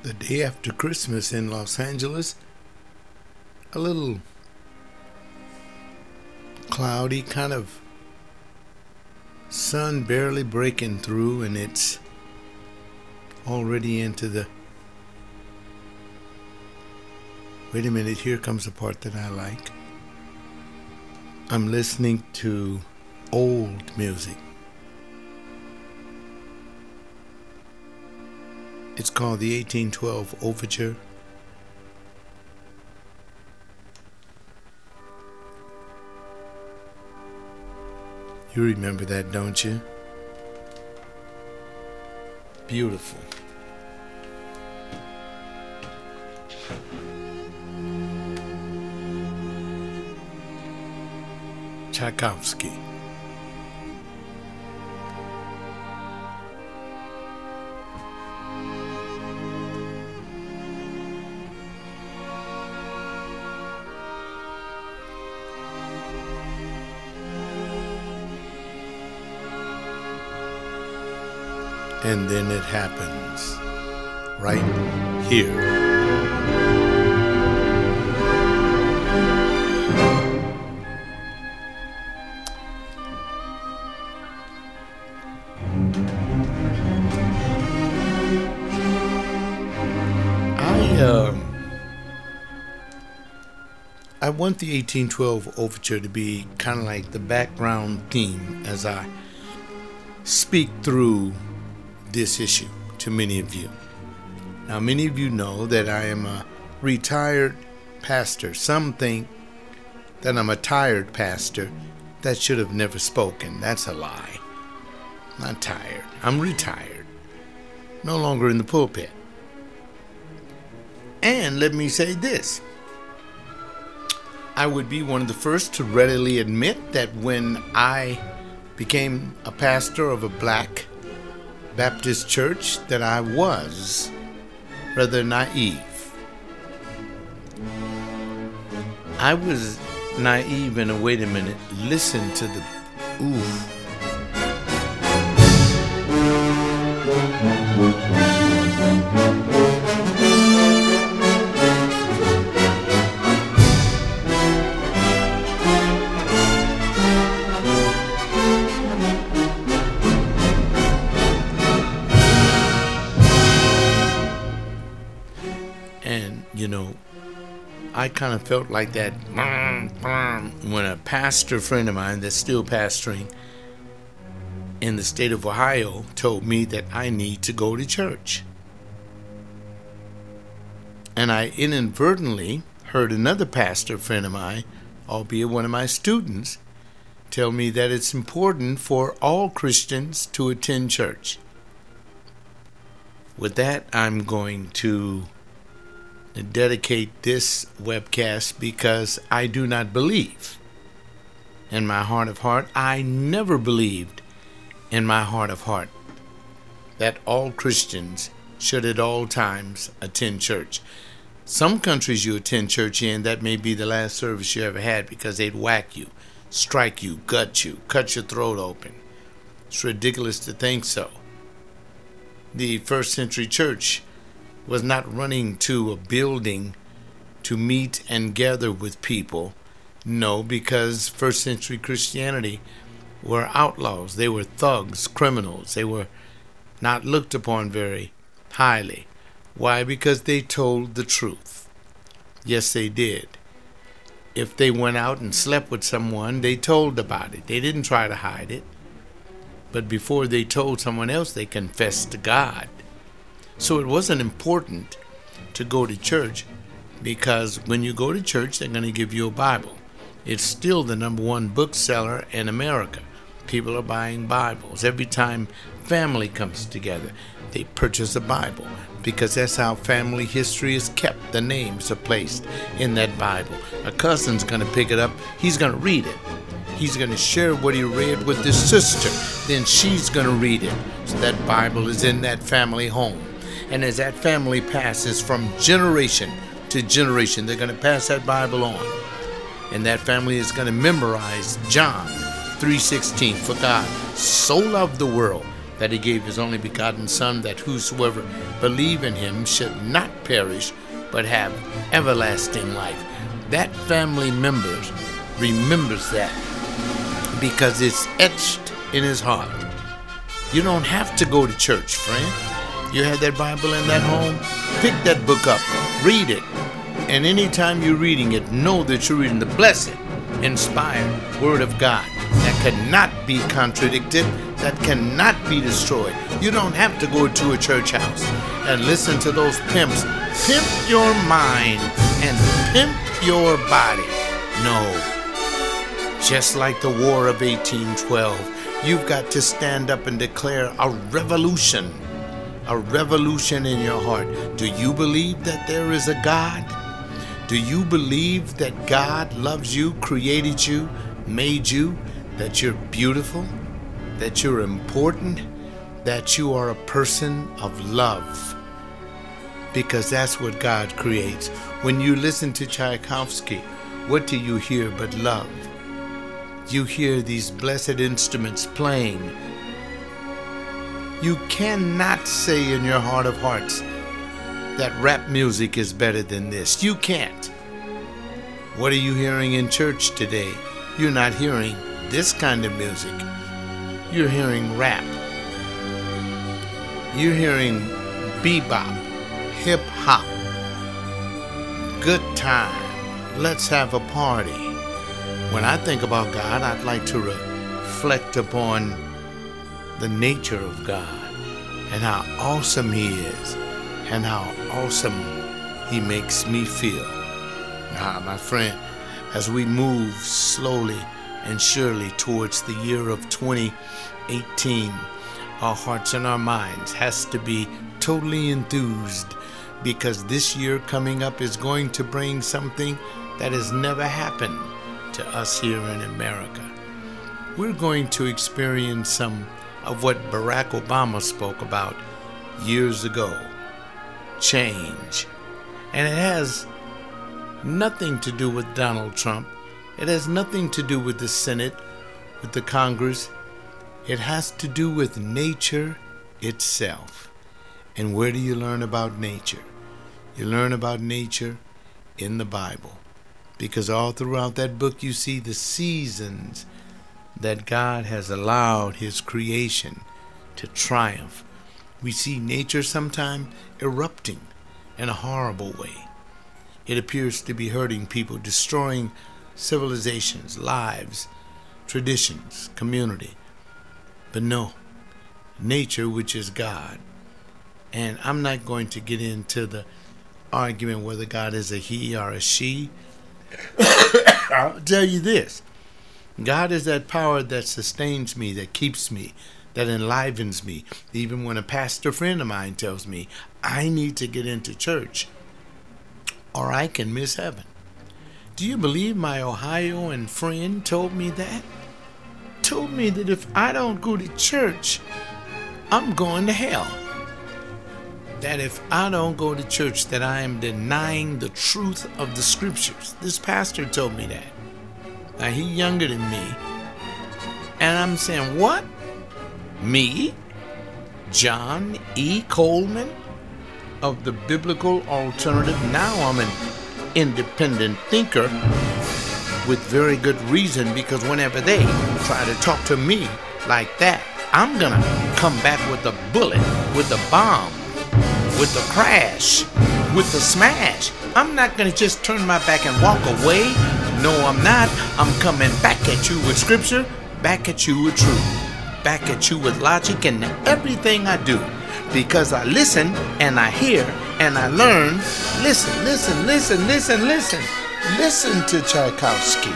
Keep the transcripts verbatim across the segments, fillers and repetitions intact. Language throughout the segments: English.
The day after Christmas in Los Angeles, a little cloudy, kind of sun barely breaking through, and it's already into the... Wait a minute, here comes the part that I like. I'm listening to old music. It's called the eighteen twelve Overture. You remember that, don't you? Beautiful. Tchaikovsky. And then it happens right here. I um I want the eighteen twelve Overture to be kind of like the background theme as I speak through this issue to many of you. Now, many of you know that I am a retired pastor. Some think that I'm a tired pastor that should have never spoken. That's a lie. I'm not tired. I'm retired. No longer in the pulpit. And let me say this. I would be one of the first to readily admit that when I became a pastor of a black Baptist church, that I was rather naive. I was naive in a, wait a minute, listen to the, ooh. And, you know, I kind of felt like that when a pastor friend of mine that's still pastoring in the state of Ohio told me that I need to go to church. And I inadvertently heard another pastor friend of mine, albeit one of my students, tell me that it's important for all Christians to attend church. With that, I'm going to dedicate this webcast because I do not believe in my heart of heart. I never believed in my heart of heart that all Christians should at all times attend church. Some countries you attend church in, that may be the last service you ever had because they'd whack you, strike you, gut you, cut your throat open. It's ridiculous to think so. The first century church was not running to a building to meet and gather with people. No, because first century Christianity were outlaws. They were thugs, criminals. They were not looked upon very highly. Why? Because they told the truth. Yes, they did. If they went out and slept with someone, they told about it. They didn't try to hide it. But before they told someone else, they confessed to God. So it wasn't important to go to church because when you go to church, they're going to give you a Bible. It's still the number one bookseller in America. People are buying Bibles. Every time family comes together, they purchase a Bible because that's how family history is kept. The names are placed in that Bible. A cousin's going to pick it up. He's going to read it. He's going to share what he read with his sister. Then she's going to read it. So that Bible is in that family home. And as that family passes from generation to generation, they're going to pass that Bible on. And that family is going to memorize John three sixteen. For God so loved the world that he gave his only begotten Son, that whosoever believe in him should not perish, but have everlasting life. That family member remembers that because it's etched in his heart. You don't have to go to church, friend. You have that Bible in that home, pick that book up, read it. And anytime you're reading it, know that you're reading the blessed, inspired Word of God that cannot be contradicted, that cannot be destroyed. You don't have to go to a church house and listen to those pimps pimp your mind and pimp your body. No. Just like the War of eighteen twelve, you've got to stand up and declare a revolution. A revolution in your heart. Do you believe that there is a God? Do you believe that God loves you, created you, made you, that you're beautiful, that you're important, that you are a person of love? Because that's what God creates. When you listen to Tchaikovsky, what do you hear but love? You hear these blessed instruments playing. You cannot say in your heart of hearts that rap music is better than this. You can't. What are you hearing in church today? You're not hearing this kind of music. You're hearing rap. You're hearing bebop, hip hop. Good time. Let's have a party. When I think about God, I'd like to reflect upon the nature of God and how awesome He is and how awesome He makes me feel. Ah, my friend, as we move slowly and surely towards the year of twenty eighteen, our hearts and our minds has to be totally enthused, because this year coming up is going to bring something that has never happened to us here in America. We're going to experience some of what Barack Obama spoke about years ago. Change. And it has nothing to do with Donald Trump. It has nothing to do with the Senate, with the Congress. It has to do with nature itself. And where do you learn about nature? You learn about nature in the Bible. Because all throughout that book you see the seasons that God has allowed His creation to triumph. We see nature sometimes erupting in a horrible way. It appears to be hurting people, destroying civilizations, lives, traditions, community. But no, nature, which is God. And I'm not going to get into the argument whether God is a he or a she. I'll tell you this. God is that power that sustains me, that keeps me, that enlivens me. Even when a pastor friend of mine tells me I need to get into church or I can miss heaven. Do you believe my Ohioan friend told me that? Told me that if I don't go to church, I'm going to hell. That if I don't go to church, that I am denying the truth of the scriptures. This pastor told me that. Now, he's younger than me. And I'm saying, what? Me? John E. Coleman of the Biblical Alternative? Now I'm an independent thinker with very good reason, because whenever they try to talk to me like that, I'm going to come back with a bullet, with a bomb, with the crash, with the smash. I'm not going to just turn my back and walk away. No, I'm not. I'm coming back at you with scripture, back at you with truth, back at you with logic and everything I do. Because I listen and I hear and I learn. Listen, listen, listen, listen, listen. Listen to Tchaikovsky.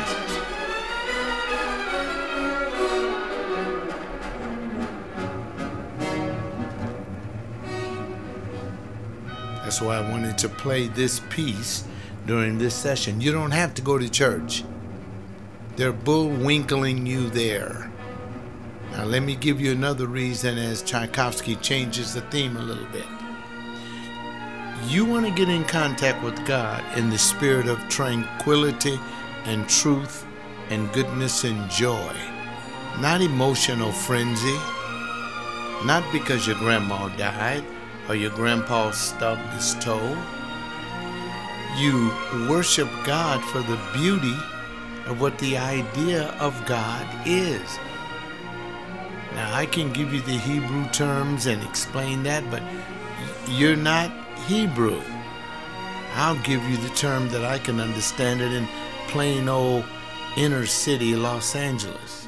That's why I wanted to play this piece during this session. You don't have to go to church. They're bullwinkling you there. Now let me give you another reason as Tchaikovsky changes the theme a little bit. You want to get in contact with God in the spirit of tranquility and truth and goodness and joy. Not emotional frenzy. not because your grandma died or your grandpa stubbed his toe. You worship God for the beauty of what the idea of God is. Now, I can give you the Hebrew terms and explain that, but you're not Hebrew. I'll give you the term that I can understand it in plain old inner city Los Angeles.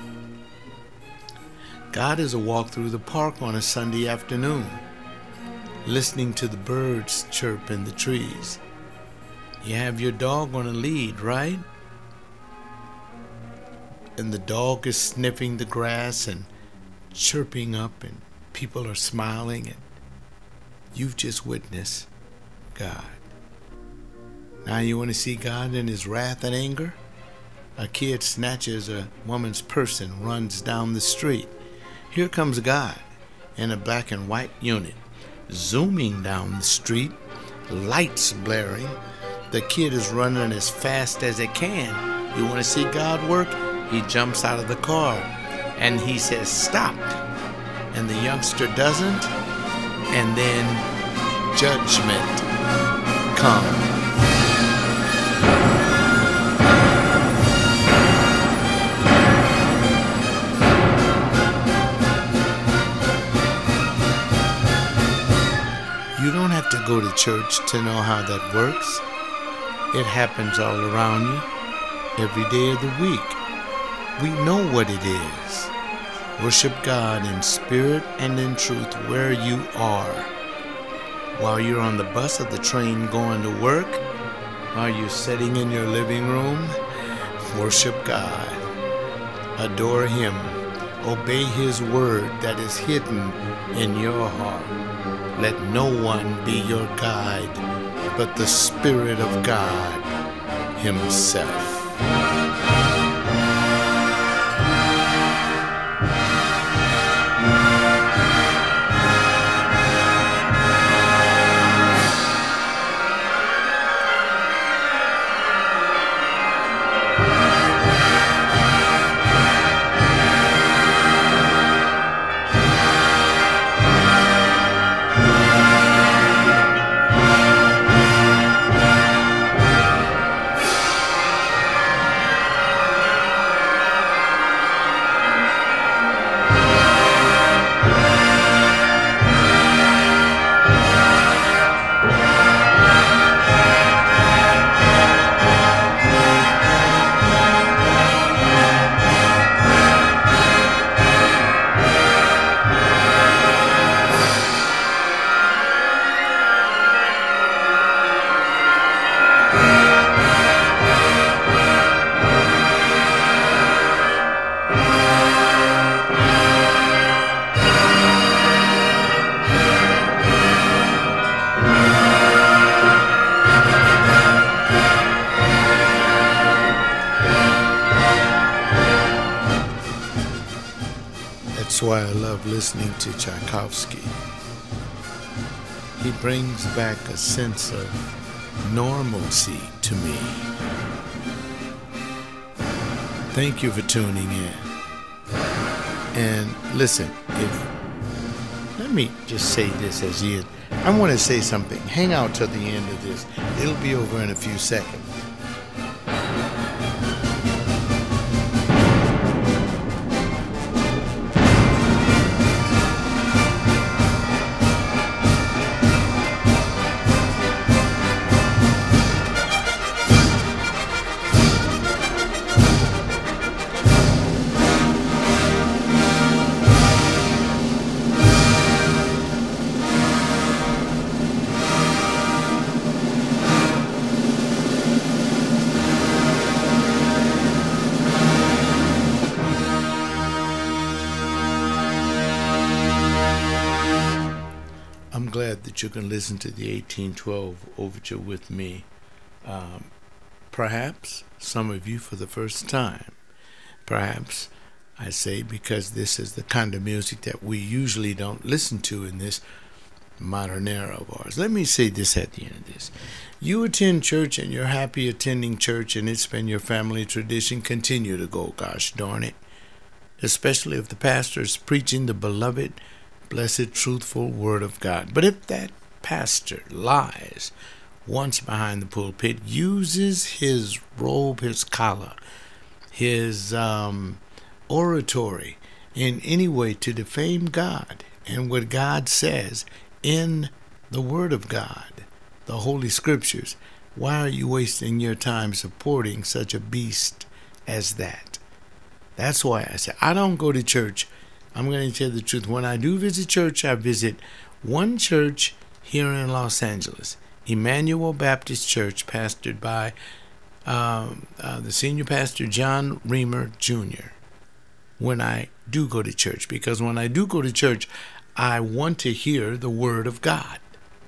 God is a walk through the park on a Sunday afternoon, listening to the birds chirp in the trees. You have your dog on a lead, right? And the dog is sniffing the grass and chirping up, and people are smiling, and you've just witnessed God. Now you want to see God in his wrath and anger? A kid snatches a woman's purse and runs down the street. Here comes God in a black and white unit, zooming down the street, lights blaring. The kid is running as fast as it can. You want to see God work? He jumps out of the car and he says, "Stop." And the youngster doesn't. And then judgment comes. You don't have to go to church to know how that works. It happens all around you, every day of the week. We know what it is. Worship God in spirit and in truth where you are. While you're on the bus or the train going to work, while you're sitting in your living room, worship God. Adore him. Obey his word that is hidden in your heart. Let no one be your guide but the Spirit of God himself. That's why I love listening to Tchaikovsky. He brings back a sense of normalcy to me. Thank you for tuning in. And listen, if let me just say this as you, I want to say something. Hang out till the end of this. It'll be over in a few seconds. I'm glad that you can listen to the eighteen twelve Overture with me. Um, perhaps some of you for the first time. Perhaps, I say, because this is the kind of music that we usually don't listen to in this modern era of ours. Let me say this at the end of this. You attend church and you're happy attending church and it's been your family tradition. Continue to go, gosh darn it. Especially if the pastor is preaching the beloved blessed, truthful word of God. But if that pastor lies once behind the pulpit, uses his robe, his collar, his um, oratory in any way to defame God and what God says in the Word of God, the Holy Scriptures, why are you wasting your time supporting such a beast as that? That's why I say I don't go to church. I'm going to tell you the truth. When I do visit church, I visit one church here in Los Angeles, Emmanuel Baptist Church, pastored by um, uh, the senior pastor, John Reamer, Junior When I do go to church, because when I do go to church, I want to hear the Word of God.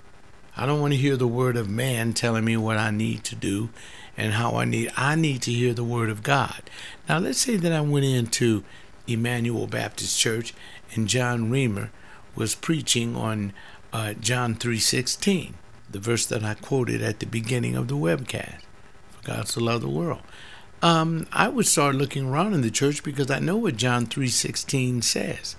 I don't want to hear the word of man telling me what I need to do and how I need. I need to hear the Word of God. Now, let's say that I went into Emmanuel Baptist Church and John Reamer was preaching on uh, John three sixteen, the verse that I quoted at the beginning of the webcast. For God so loved the world. Um, I would start looking around in the church because I know what John three sixteen says.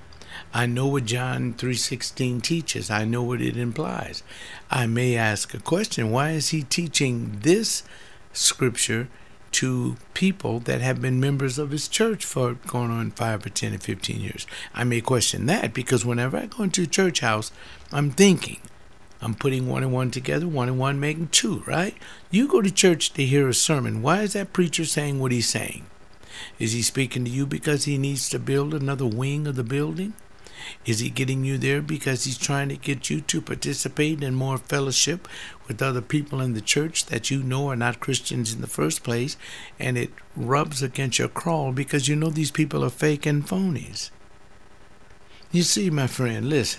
I know what John three sixteen teaches. I know what it implies. I may ask a question, why is he teaching this scripture to people that have been members of his church for going on five or ten or fifteen years? I may question that because whenever I go into a church house, I'm thinking, I'm putting one and one together, one and one making two, right? You go to church to hear a sermon. Why is that preacher saying what he's saying? Is he speaking to you because he needs to build another wing of the building? Is he getting you there because he's trying to get you to participate in more fellowship with other people in the church that you know are not Christians in the first place, and it rubs against your crawl because you know these people are fake and phonies? You see, my friend, listen.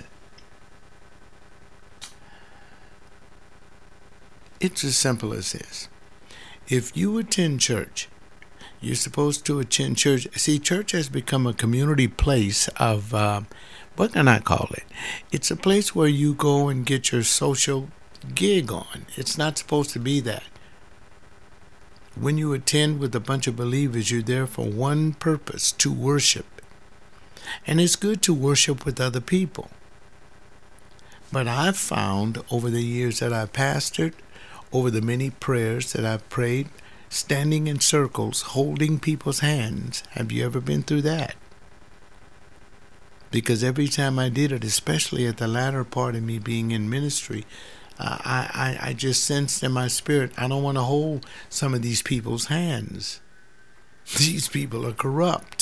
It's as simple as this. If you attend church, you're supposed to attend church. See, church has become a community place of, uh, what can I call it? It's a place where you go and get your social gig on. It's not supposed to be that. When you attend with a bunch of believers, you're there for one purpose, to worship. And it's good to worship with other people. But I've found over the years that I've pastored, over the many prayers that I've prayed, standing in circles, holding people's hands. Have you ever been through that? Because every time I did it, especially at the latter part of me being in ministry, uh, I, I, I just sensed in my spirit, I don't want to hold some of these people's hands. These people are corrupt.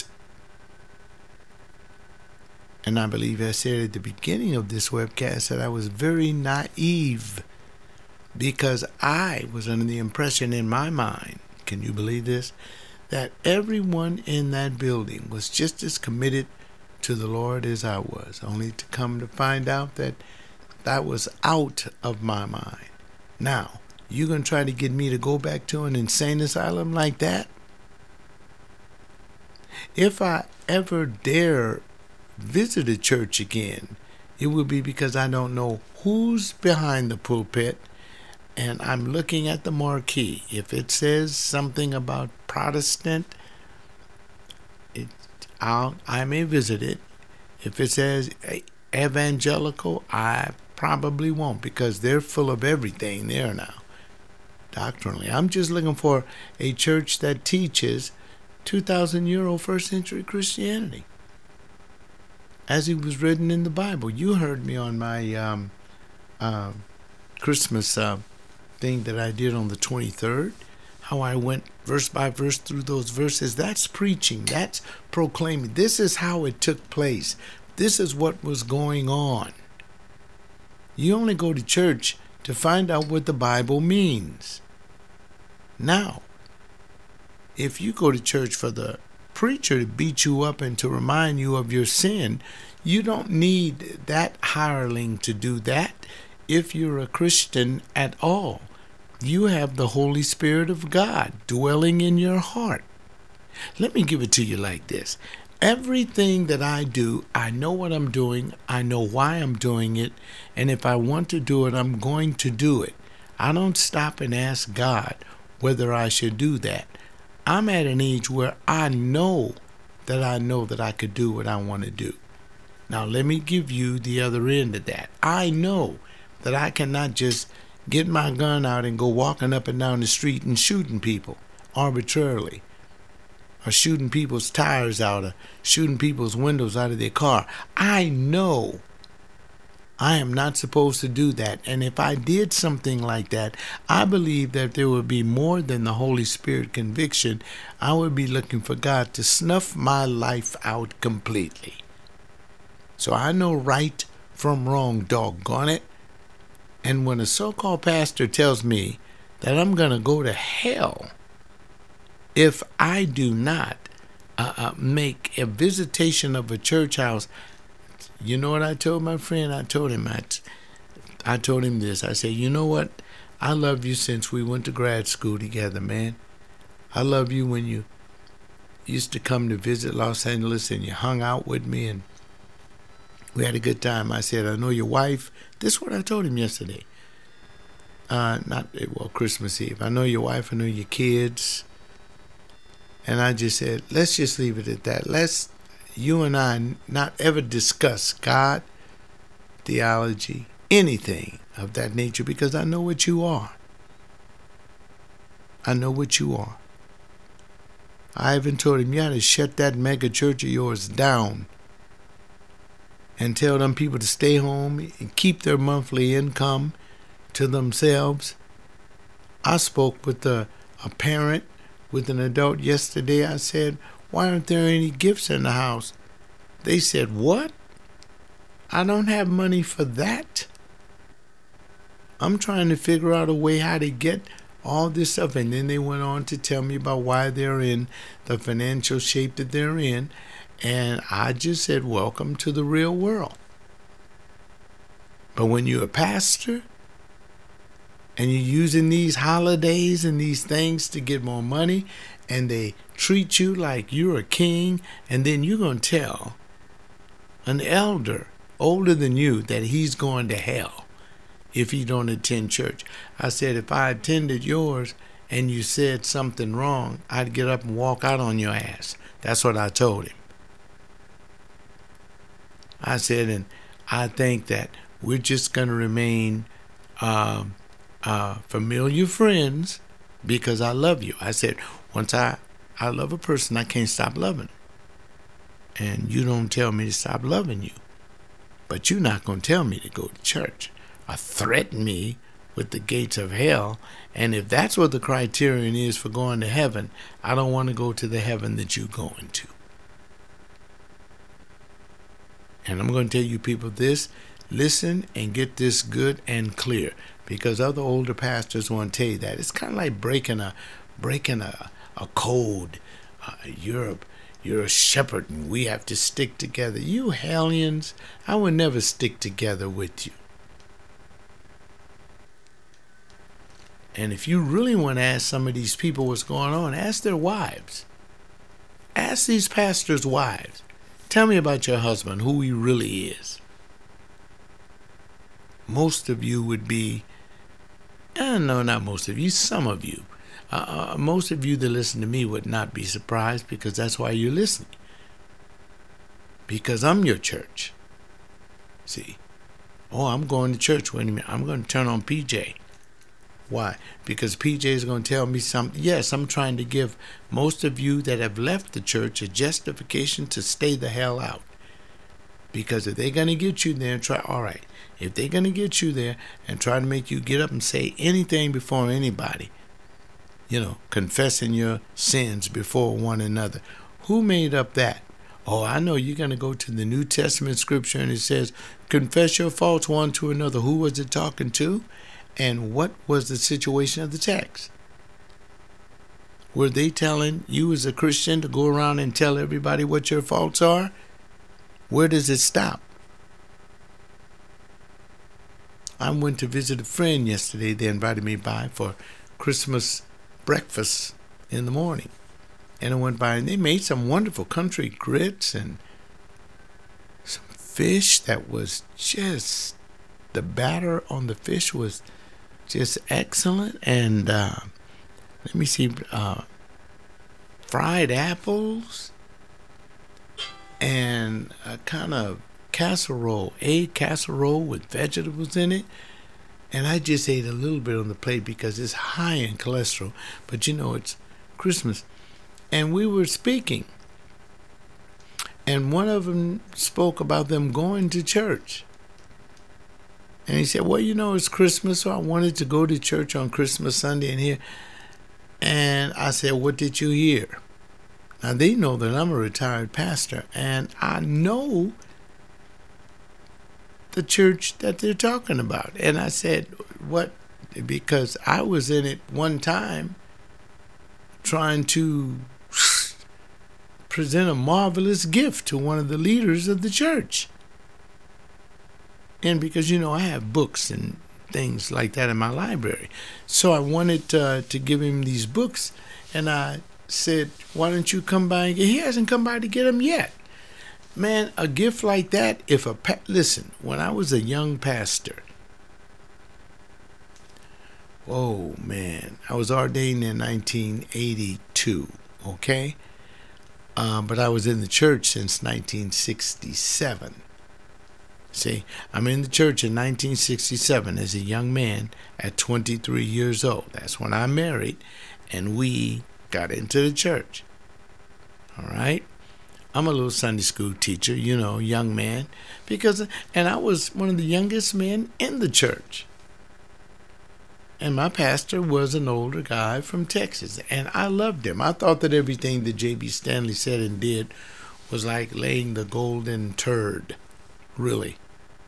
And I believe I said at the beginning of this webcast that I was very naive because I was under the impression in my mind, can you believe this, that everyone in that building was just as committed to the Lord as I was, only to come to find out that that was out of my mind. Now, you going to try to get me to go back to an insane asylum like that? If I ever dare visit a church again, it would be because I don't know who's behind the pulpit, and I'm looking at the marquee. If it says something about Protestant, it, I'll, I may visit it. If it says evangelical, I probably won't, because they're full of everything there now, doctrinally. I'm just looking for a church that teaches two thousand year old first century Christianity, as it was written in the Bible. You heard me on my um, uh, Christmas uh, thing that I did on the twenty-third, how I went verse by verse through those verses. That's preaching. That's proclaiming. This is how it took place. This is what was going on. You only go to church to find out what the Bible means. Now, if you go to church for the preacher to beat you up and to remind you of your sin, you don't need that hireling to do that. If you're a Christian at all, you have the Holy Spirit of God dwelling in your heart. Let me give it to you like this. Everything that I do, I know what I'm doing. I know why I'm doing it. And if I want to do it, I'm going to do it. I don't stop and ask God whether I should do that. I'm at an age where I know that I know that I could do what I want to do. Now, let me give you the other end of that. I know that I cannot just get my gun out and go walking up and down the street and shooting people arbitrarily, or shooting people's tires out, or shooting people's windows out of their car. I know I am not supposed to do that. And if I did something like that, I believe that there would be more than the Holy Spirit conviction. I would be looking for God to snuff my life out completely. So I know right from wrong, doggone it. And when a so-called pastor tells me that I'm going to go to hell if I do not uh, uh, make a visitation of a church house, you know what I told my friend? I told him, I, I told him this. I said, you know what? I love you since we went to grad school together, man. I love you when you used to come to visit Los Angeles and you hung out with me and we had a good time. I said, I know your wife. This is what I told him yesterday. Uh, not, well, Christmas Eve. I know your wife. I know your kids. And I just said, let's just leave it at that. Let's, you and I, not ever discuss God, theology, anything of that nature, because I know what you are. I know what you are. I even told him, you ought to shut that mega church of yours down and tell them people to stay home and keep their monthly income to themselves. I spoke with a, a parent, with an adult yesterday. I said, why aren't there any gifts in the house? They said, what? I don't have money for that. I'm trying to figure out a way how to get all this stuff. And then they went on to tell me about why they're in the financial shape that they're in. And I just said, welcome to the real world. But when you're a pastor and you're using these holidays and these things to get more money, and they treat you like you're a king, and then you're going to tell an elder older than you that he's going to hell if he don't attend church. I said, if I attended yours and you said something wrong, I'd get up and walk out on your ass. That's what I told him. I said, and I think that we're just going to remain uh, uh, familiar friends because I love you. I said, once I, I love a person, I can't stop loving them. And you don't tell me to stop loving you. But you're not going to tell me to go to church or threaten me with the gates of hell. And if that's what the criterion is for going to heaven, I don't want to go to the heaven that you're going to. And I'm going to tell you people this, listen and get this good and clear, because other older pastors want to tell you that. It's kind of like breaking a breaking a, a code. Uh, you're, you're a shepherd and we have to stick together. You hellions, I would never stick together with you. And if you really want to ask some of these people what's going on, ask their wives. Ask these pastors' wives. Tell me about your husband, who he really is. Most of you would be, uh, no, not most of you, some of you. Uh, uh, most of you that listen to me would not be surprised, because that's why you're listening. Because I'm your church. See? Oh, I'm going to church. Wait a minute. I'm going to turn on P J. Why? Because P J is going to tell me something. Yes, I'm trying to give most of you that have left the church a justification to stay the hell out. Because if they're going to get you there and try, all right, if they're going to get you there and try to make you get up and say anything before anybody, you know, confessing your sins before one another, who made up that? Oh, I know you're going to go to the New Testament scripture and it says, confess your faults one to another. Who was it talking to? And what was the situation of the text? Were they telling you as a Christian to go around and tell everybody what your faults are? Where does it stop? I went to visit a friend yesterday. They invited me by for Christmas breakfast in the morning. And I went by and they made some wonderful country grits and some fish that was just, the batter on the fish was just excellent. And uh, let me see, uh, fried apples and a kind of casserole, a casserole with vegetables in it. And I just ate a little bit on the plate because it's high in cholesterol. But you know, it's Christmas. And we were speaking. And one of them spoke about them going to church. And he said, well, you know, it's Christmas, so I wanted to go to church on Christmas Sunday and hear. And I said, what did you hear? Now, they know that I'm a retired pastor, and I know the church that they're talking about. And I said, what? Because I was in it one time trying to present a marvelous gift to one of the leaders of the church. And because, you know, I have books and things like that in my library. So I wanted uh, to give him these books. And I said, why don't you come by and get? He hasn't come by to get them yet. Man, a gift like that, if a, pa- listen, when I was a young pastor, oh man, I was ordained in nineteen eighty-two, okay? Uh, but I was in the church since nineteen sixty-seven. See, I'm in the church in nineteen sixty-seven as a young man at twenty-three years old. That's when I married, and we got into the church. All right? I'm a little Sunday school teacher, you know, young man, because, and I was one of the youngest men in the church. And my pastor was an older guy from Texas, and I loved him. I thought that everything that J B Stanley said and did was like laying the golden turd, really.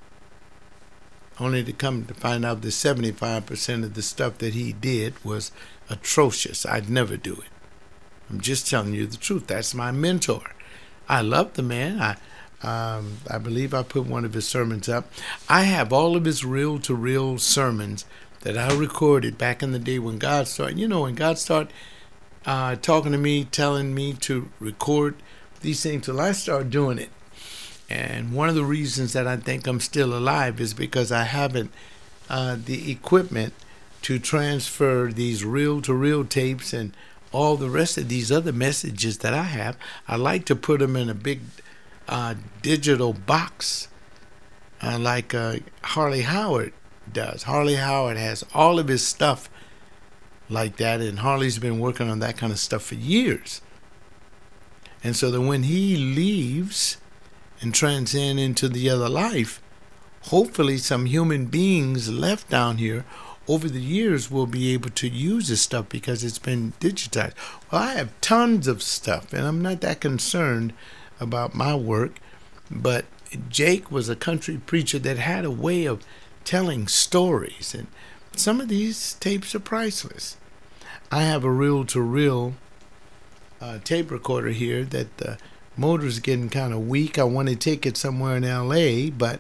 Only to come to find out that seventy-five percent of the stuff that he did was atrocious. I'd never do it. I'm just telling you the truth. That's my mentor. I love the man. I um, I believe I put one of his sermons up. I have all of his reel-to-reel sermons that I recorded back in the day when God started. You know, when God started uh, talking to me, telling me to record these things, till I started doing it. And one of the reasons that I think I'm still alive is because I haven't uh, the equipment to transfer these reel-to-reel tapes and all the rest of these other messages that I have. I like to put them in a big uh, digital box uh, like uh, Harley Howard does. Harley Howard has all of his stuff like that, and Harley's been working on that kind of stuff for years. And so that when he leaves and transcend into the other life, hopefully some human beings left down here over the years will be able to use this stuff because it's been digitized. Well, I have tons of stuff, and I'm not that concerned about my work, but Jake was a country preacher that had a way of telling stories, and some of these tapes are priceless. I have a reel-to-reel uh, tape recorder here that the motor's getting kind of weak. I want to take it somewhere in L A, but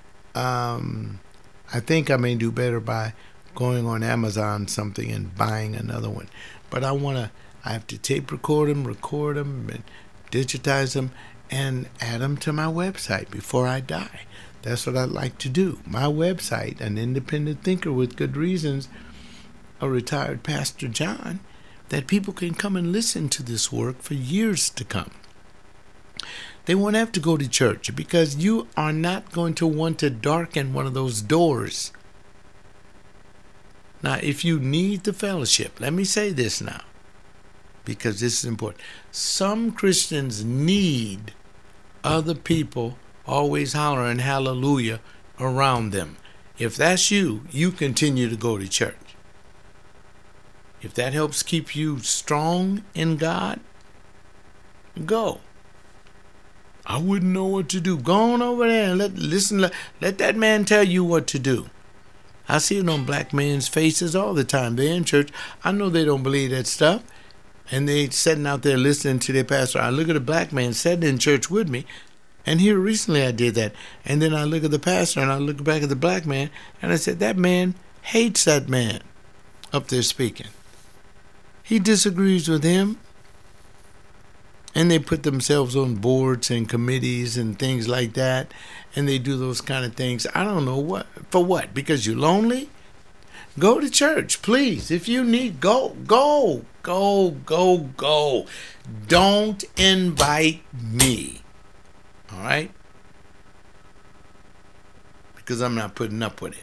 um, I think I may do better by going on Amazon something and buying another one. But I want to, I have to tape record them, record them, and digitize them, and add them to my website before I die. That's what I'd like to do. My website, An Independent Thinker with Good Reasons, a retired Pastor John, that people can come and listen to this work for years to come. They won't have to go to church because you are not going to want to darken one of those doors. Now, if you need the fellowship, let me say this now, because this is important. Some Christians need other people always hollering hallelujah around them. If that's you, you continue to go to church. If that helps keep you strong in God, go. I wouldn't know what to do. Go on over there and let listen. Let, let that man tell you what to do. I see it on black men's faces all the time. They're in church. I know they don't believe that stuff. And they sitting out there listening to their pastor. I look at a black man sitting in church with me. And here recently I did that. And then I look at the pastor and I look back at the black man. And I said, that man hates that man up there speaking. He disagrees with him. And they put themselves on boards and committees and things like that. And they do those kind of things. I don't know what. For what? Because you're lonely? Go to church, please. If you need, go, go, go, go, go. Don't invite me. All right? because I'm not putting up with it.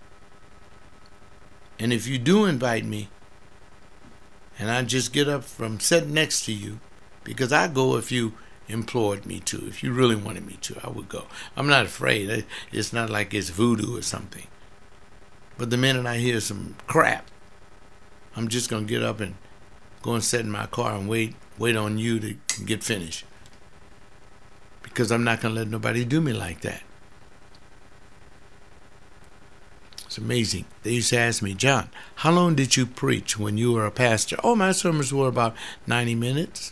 And if you do invite me, and I just get up from sitting next to you, because I go if you implored me to. If you really wanted me to, I would go. I'm not afraid. It's not like it's voodoo or something. But the minute I hear some crap, I'm just going to get up and go and sit in my car and wait wait on you to get finished. Because I'm not going to let nobody do me like that. It's amazing. They used to ask me, John, how long did you preach when you were a pastor? Oh, my sermons were about ninety minutes.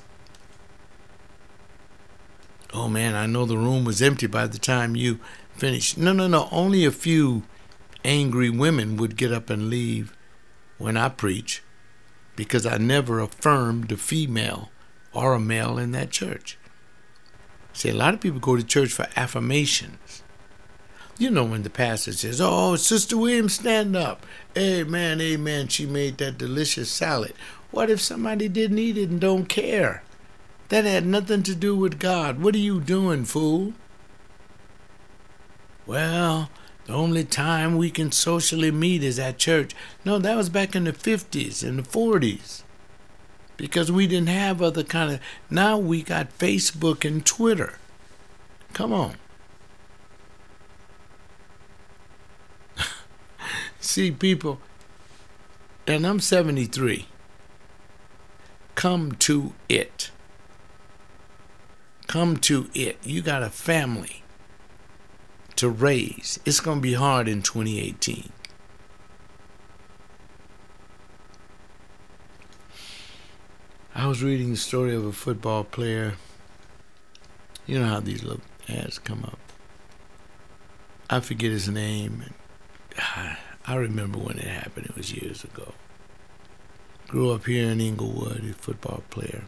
Oh, man, I know the room was empty by the time you finished. No, no, no. Only a few angry women would get up and leave when I preach, because I never affirmed a female or a male in that church. See, a lot of people go to church for affirmations. You know, when the pastor says, oh, Sister Williams, stand up. Amen, amen, she made that delicious salad. What if somebody didn't eat it and don't care? That had nothing to do with God. What are you doing, fool? Well, the only time we can socially meet is at church. No, that was back in the fifties and the forties. Because we didn't have other kind of... Now we got Facebook and Twitter. Come on. See, people, and I'm seventy-three. Come to it. Come to it. You got a family to raise. It's going to be hard in twenty eighteen. I was reading the story of a football player. You know how these little ads come up. I forget his name. I remember when it happened. It was years ago. Grew up here in Inglewood, a football player.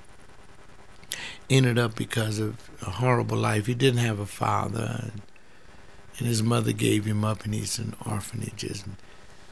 Ended up because of a horrible life. He didn't have a father, and, and his mother gave him up, and he's in orphanages. And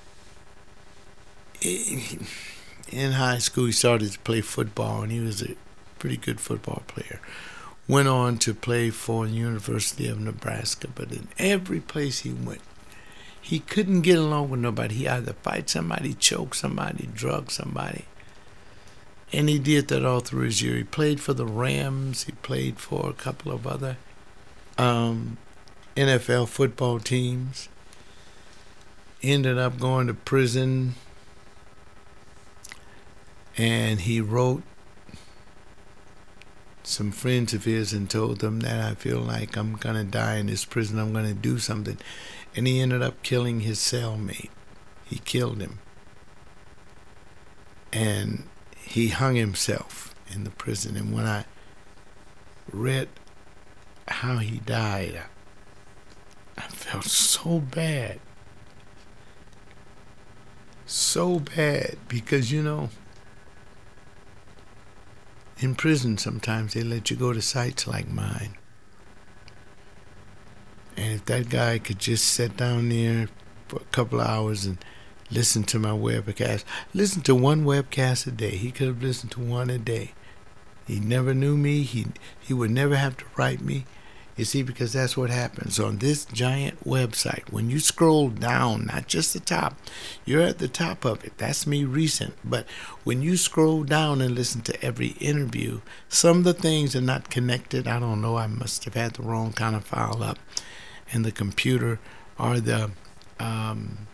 he, in high school, he started to play football, and he was a pretty good football player. Went on to play for the University of Nebraska, but in every place he went, he couldn't get along with nobody. He either fight somebody, choke somebody, drug somebody. And he did that all through his year. He played for the Rams. He played for a couple of other um, N F L football teams. Ended up going to prison. And he wrote some friends of his and told them that I feel like I'm going to die in this prison. I'm going to do something. And he ended up killing his cellmate. He killed him. And he hung himself in the prison. And when I read how he died, I, I felt so bad. So bad. Because, you know, in prison sometimes they let you go to sites like mine. And if that guy could just sit down there for a couple of hours and listen to my webcast, listen to one webcast a day. He could have listened to one a day. He never knew me. He he would never have to write me. You see, because that's what happens on this giant website. When you scroll down, not just the top, you're at the top of it. That's me recent. But when you scroll down and listen to every interview, some of the things are not connected. I don't know. I must have had the wrong kind of file up. And the computer or the, um,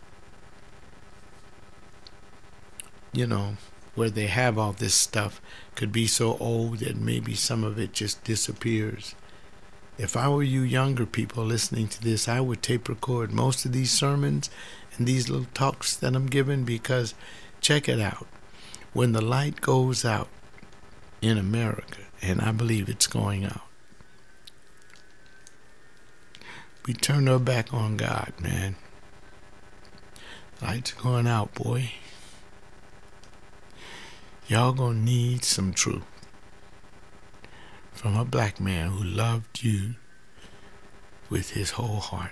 you know, where they have all this stuff could be so old that maybe some of it just disappears. If I were you younger people listening to this, I would tape record most of these sermons and these little talks that I'm giving, because check it out. When the light goes out in America, and I believe it's going out, we turn our back on God, man. Lights are going out, boy. Y'all gonna need some truth from a black man who loved you with his whole heart.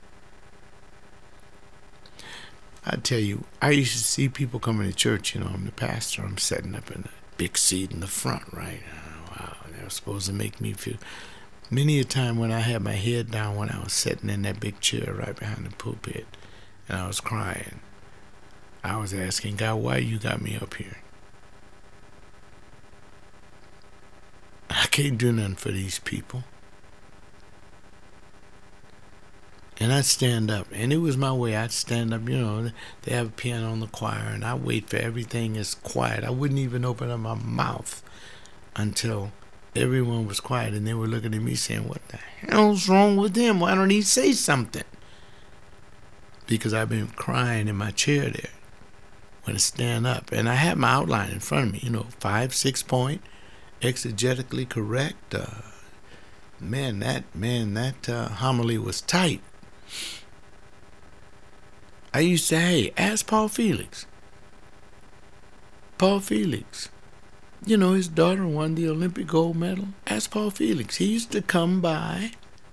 I tell you, I used to see people coming to church. You know, I'm the pastor. I'm setting up in a big seat in the front, right? Oh, wow, they were supposed to make me feel Many a time when I had my head down when I was sitting in that big chair right behind the pulpit and I was crying, I was asking God, why you got me up here? I can't do nothing for these people. And I'd stand up, and it was my way. I'd stand up, you know, they have a piano on the choir, and I'd wait for everything is quiet. I wouldn't even open up my mouth until everyone was quiet, and they were looking at me saying, what the hell's wrong with him? Why don't he say something? Because I've been crying in my chair there when I stand up. And I had my outline in front of me, you know, five, six point, exegetically correct. Uh, man, that, man, that uh, homily was tight. I used to, hey, ask Paul Felix. Paul Felix. You know, his daughter won the Olympic gold medal. Ask Paul Felix. He used to come by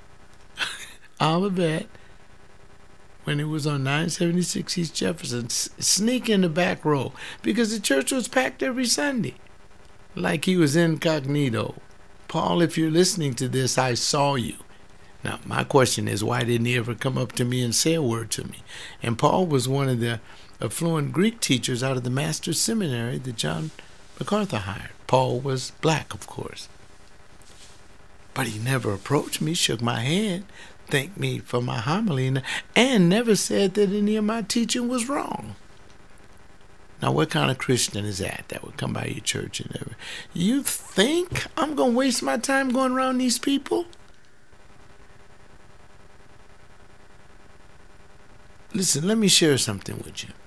Olivet when it was on nine seventy-six East Jefferson, sneak in the back row because the church was packed every Sunday. Like he was incognito. Paul, if you're listening to this, I saw you. Now, my question is, why didn't he ever come up to me and say a word to me? And Paul was one of the affluent Greek teachers out of the Master's Seminary that John MacArthur hired. Paul was black, of course. But he never approached me, shook my hand, thanked me for my homily, and never said that any of my teaching was wrong. Now, what kind of Christian is that that would come by your church and ever? You think I'm going to waste my time going around these people? Listen, let me share something with you.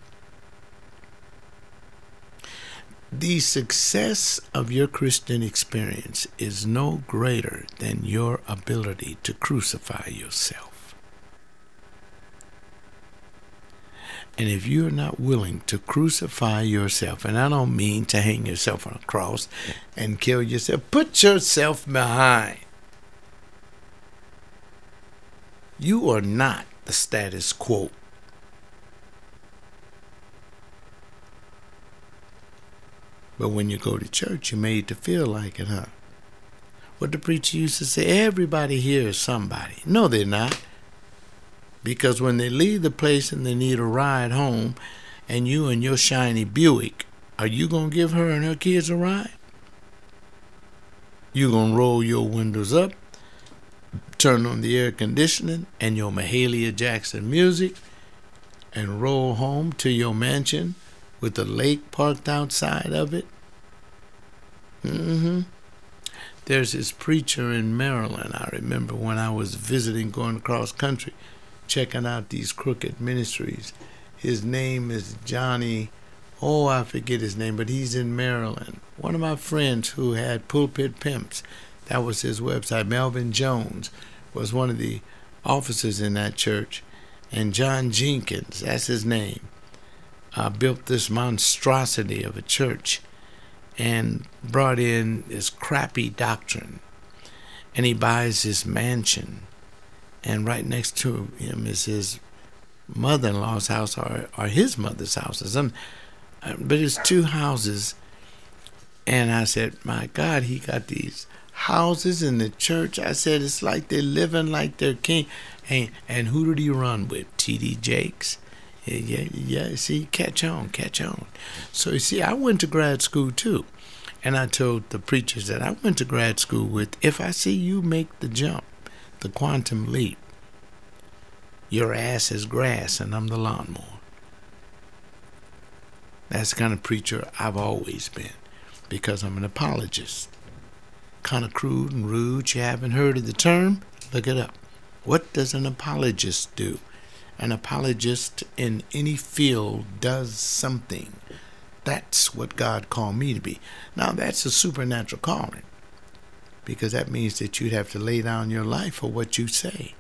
The success of your Christian experience is no greater than your ability to crucify yourself. And if you're not willing to crucify yourself, and I don't mean to hang yourself on a cross and kill yourself, put yourself behind. You are not the status quo. But when you go to church, you're made to feel like it, huh? What the preacher used to say, everybody here is somebody. No, they're not. Because when they leave the place and they need a ride home, and you and your shiny Buick, are you going to give her and her kids a ride? You going to roll your windows up, turn on the air conditioning and your Mahalia Jackson music, and roll home to your mansion with the lake parked outside of it? Mm-hmm. There's this preacher in Maryland. I remember when I was visiting, going across country, checking out these crooked ministries. His name is Johnny, oh, I forget his name, but he's in Maryland. One of my friends who had Pulpit Pimps, that was his website. Melvin Jones was one of the officers in that church. And John Jenkins, that's his name, uh, built this monstrosity of a church and brought in this crappy doctrine. And he buys this mansion. And right next to him is his mother-in-law's house, or, or his mother's house. Or some, but it's two houses. And I said, my God, he got these houses in the church. I said, it's like they're living like they're king. And, and who did he run with? T D Jakes? Yeah, yeah, yeah, see, catch on, catch on. So, you see, I went to grad school, too. And I told the preachers that I went to grad school with, if I see you make the jump, the quantum leap, your ass is grass and I'm the lawnmower. That's the kind of preacher I've always been, because I'm an apologist. Kind of crude and rude. You haven't heard of the term? Look it up. What does an apologist do? An apologist in any field does something. That's what God called me to be. Now, that's a supernatural calling, because that means that you'd have to lay down your life for what you say.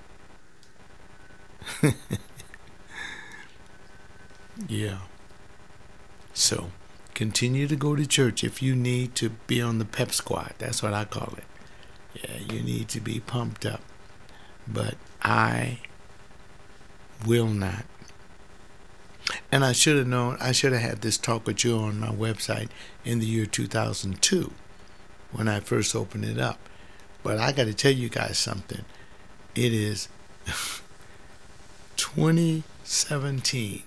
Yeah. So, continue to go to church if you need to be on the pep squad. That's what I call it. Yeah, you need to be pumped up. But I will not. And I should have known, I should have had this talk with you on my website in the year two thousand two when I first opened it up. But I got to tell you guys something. It is twenty seventeen.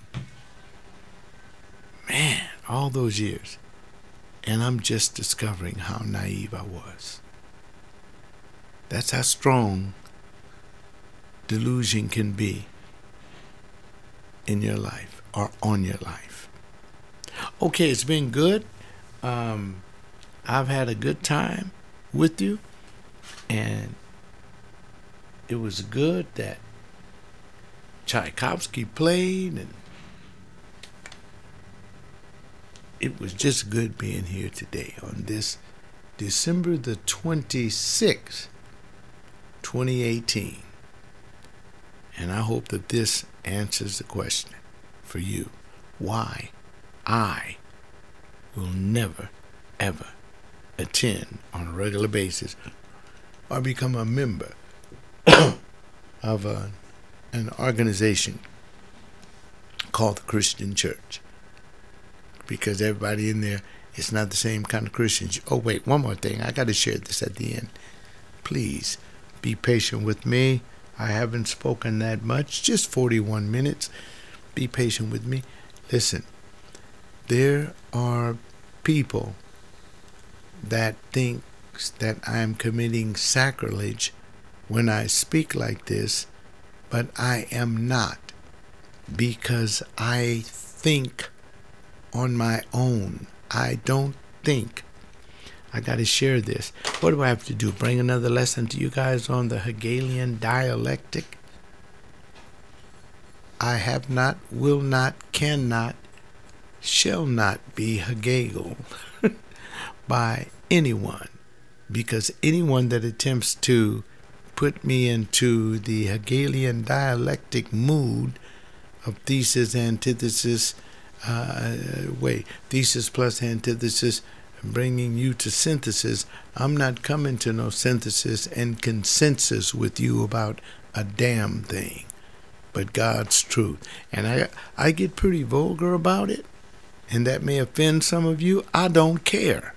Man, all those years. And I'm just discovering how naive I was. That's how strong delusion can be in your life or on your life. Okay, it's been good. Um, I've had a good time with you. And it was good that Tchaikovsky played, and it was just good being here today on this December the twenty-sixth, twenty eighteen. And I hope that this answers the question for you. Why I will never, ever attend on a regular basis or become a member of a, an organization called the Christian Church. Because everybody in there is not the same kind of Christians. Oh, wait, one more thing. I got to share this at the end. Please be patient with me. I haven't spoken that much, just forty-one minutes. Be patient with me. Listen, there are people that think that I am committing sacrilege when I speak like this, but I am not, because I think on my own. I don't think. I got to share this. What do I have to do? Bring another lesson to you guys on the Hegelian dialectic? I have not, will not, cannot, shall not be Hegel by anyone. Because anyone that attempts to put me into the Hegelian dialectic mood of thesis, antithesis, uh, wait, thesis plus antithesis, bringing you to synthesis, I'm not coming to no synthesis and consensus with you about a damn thing, but God's truth. And I, I get pretty vulgar about it, and that may offend some of you. I don't care.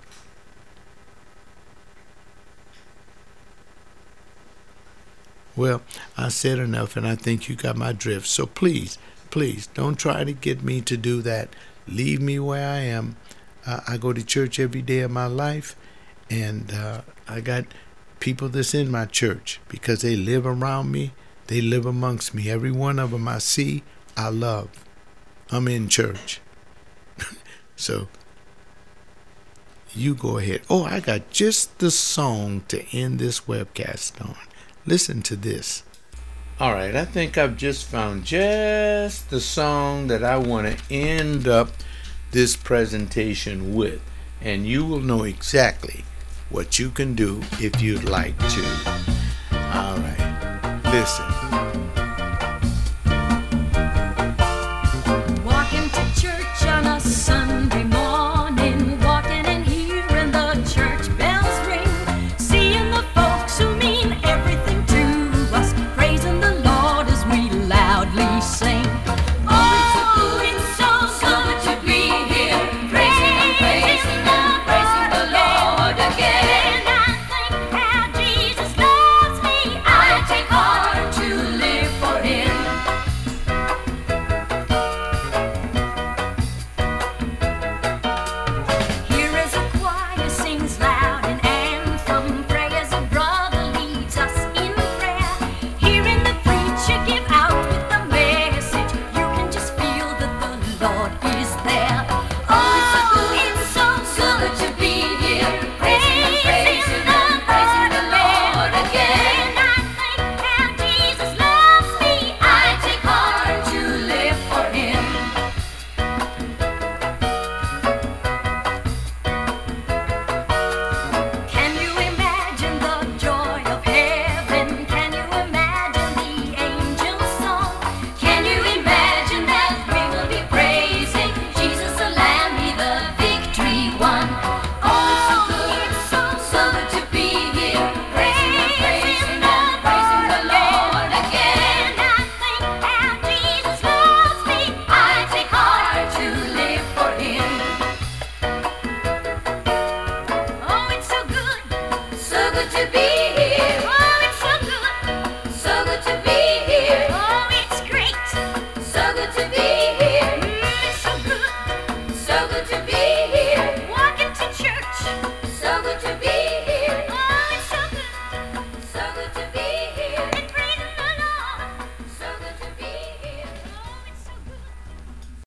Well, I said enough, and I think you got my drift. So please, please, don't try to get me to do that. Leave me where I am. Uh, I go to church every day of my life, and uh, I got people that's in my church because they live around me. They live amongst me. Every one of them I see, I love. I'm in church. So you go ahead. Oh, I got just the song to end this webcast on. Listen to this. All right, I think I've just found just the song that I want to end up this presentation with. And you will know exactly what you can do if you'd like to. All right, listen.